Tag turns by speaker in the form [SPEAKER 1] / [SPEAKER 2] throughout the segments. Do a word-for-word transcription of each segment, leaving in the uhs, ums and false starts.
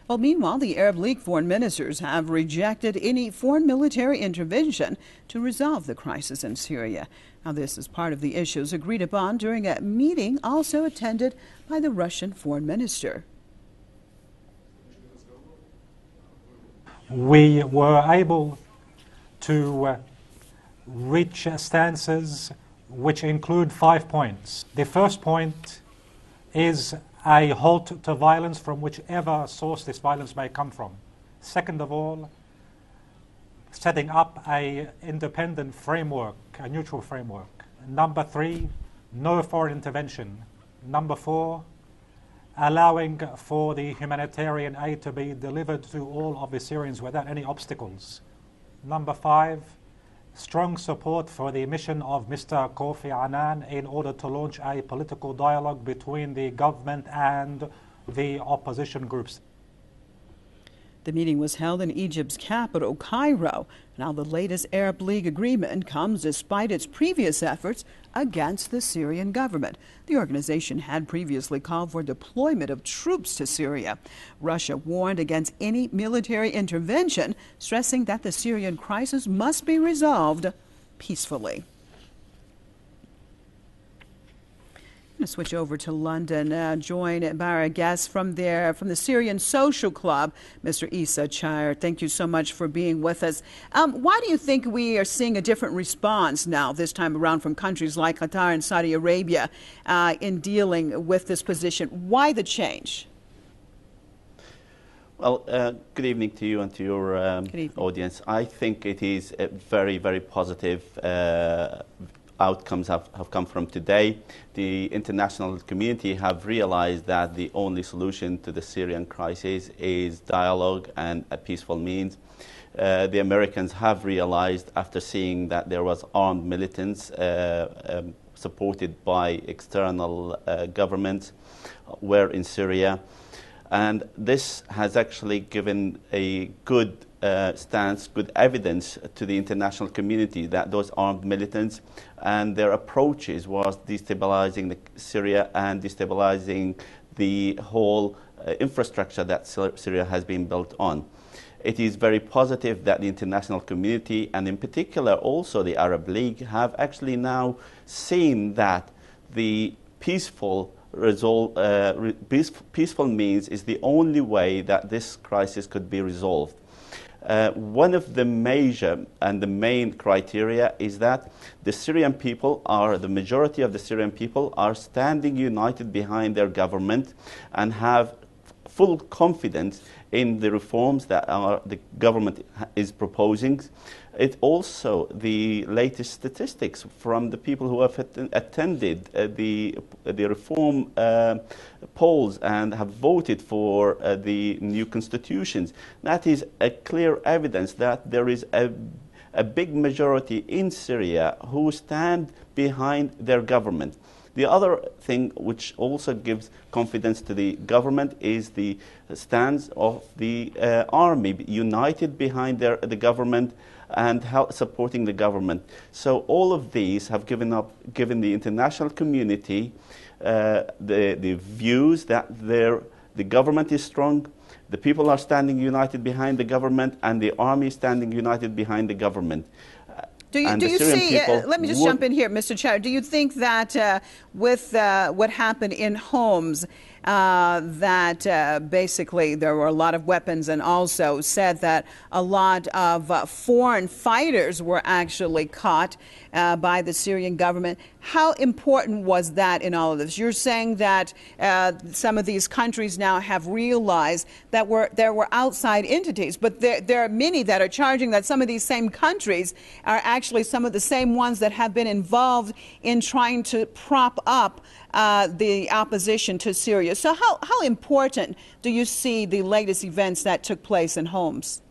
[SPEAKER 1] Well, meanwhile, the Arab League foreign ministers have rejected any foreign military intervention to resolve the crisis in Syria. Now, this is part of the issues agreed upon during a meeting also attended by the Russian foreign minister.
[SPEAKER 2] We were able to uh, reach stances which include five points. The first point is a halt to violence from whichever source this violence may come from. Second of all, setting up a independent framework, a neutral framework. Number three, no foreign intervention. Number four, allowing for the humanitarian aid to be delivered to all of the Syrians without any obstacles. Number five, strong support for the mission of Mister Kofi Annan in order to launch a political dialogue between the government and the opposition groups.
[SPEAKER 1] The meeting was held in Egypt's capital, Cairo. Now, the latest Arab League agreement comes despite its previous efforts against the Syrian government. The organization had previously called for deployment of troops to Syria. Russia warned against any military intervention, stressing that the Syrian crisis must be resolved peacefully. I'm going to switch over to London, uh, joined by our guest from there, from the Syrian Social Club, Mister Issa Chayar. Thank you so much for being with us. Um, why do you think we are seeing a different response now, this time around, from countries like Qatar and Saudi Arabia uh, in dealing with this position? Why the change?
[SPEAKER 3] Well, uh, good evening to you and to your um, audience. I think it is a very, very positive uh, outcomes have, have come from today. The international community have realized that the only solution to the Syrian crisis is dialogue and a peaceful means. Uh, the Americans have realized, after seeing that there was armed militants uh, um, supported by external uh, governments were in Syria. And this has actually given a good uh, stance, good evidence to the international community that those armed militants and their approaches was destabilizing the Syria and destabilizing the whole uh, infrastructure that Syria has been built on. It is very positive that the international community, and in particular also the Arab League, have actually now seen that the peaceful Resolve, uh, re peace, peaceful means is the only way that this crisis could be resolved. Uh, one of the major and the main criteria is that the Syrian people are, the majority of the Syrian people are standing united behind their government and have full confidence in the reforms that are, the government is proposing. It also, the latest statistics from the people who have att attended uh, the, the reform uh, polls and have voted for uh, the new constitutions, that is a clear evidence that there is a, a big majority in Syria who stand behind their government. The other thing which also gives confidence to the government is the stance of the uh, army, united behind their, the government and help supporting the government. So all of these have given up, given the international community uh, the, the views that their, the government is strong, the people are standing united behind the government, and the army is standing united behind the government.
[SPEAKER 1] Do you, do you see, uh, let me just jump in here, Mister Chayar, do you think that uh, with uh, what happened in Homs, uh, that uh, basically there were a lot of weapons, and also said that a lot of uh, foreign fighters were actually caught uh, by the Syrian government? How important was that in all of this? You're saying that uh, some of these countries now have realized that we're, there were outside entities, but there, there are many that are charging that some of these same countries are actually some of the same ones that have been involved in trying to prop up uh, the opposition to Syria. So how, how important do you see the latest events that took place in Homs?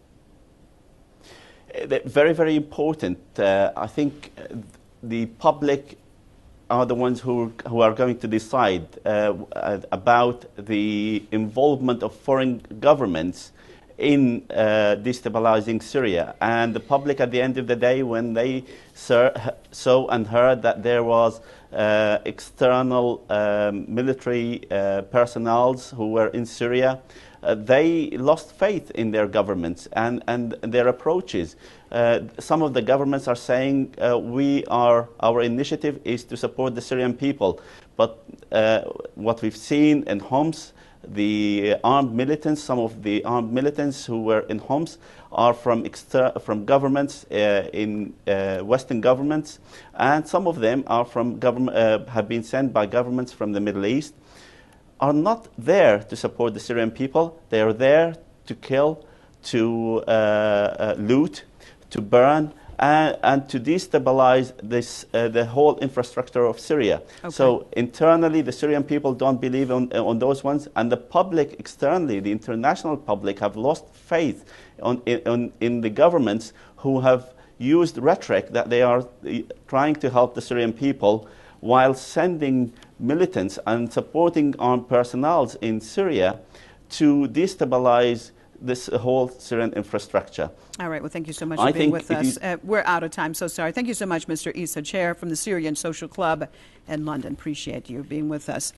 [SPEAKER 3] Very, very important. Uh, I think the public are the ones who, who are going to decide uh, about the involvement of foreign governments in uh, destabilizing Syria. And the public, at the end of the day, when they saw and heard that there was uh, external um, military uh, personnel who were in Syria uh, they lost faith in their governments and, and their approaches. Uh, some of the governments are saying uh, we are, our initiative is to support the Syrian people. But uh, what we've seen in Homs, the armed militants, some of the armed militants who were in Homs are from, exter from governments, uh, in uh, Western governments, and some of them are from government, uh, have been sent by governments from the Middle East, are not there to support the Syrian people. They are there to kill, to uh, uh, loot, to burn, and, and to destabilize this, uh, the whole infrastructure of Syria. Okay. So internally, the Syrian people don't believe on, on those ones, and the public externally, the international public, have lost faith on, in, in the governments who have used rhetoric that they are trying to help the Syrian people while sending militants and supporting armed personnel in Syria to destabilize this whole Syrian infrastructure.
[SPEAKER 1] All right. Well, thank you so much for I being with us. Uh, we're out of time. So sorry. Thank you so much, Mister Issa, Chair from the Syrian Social Club in London. Appreciate you being with us.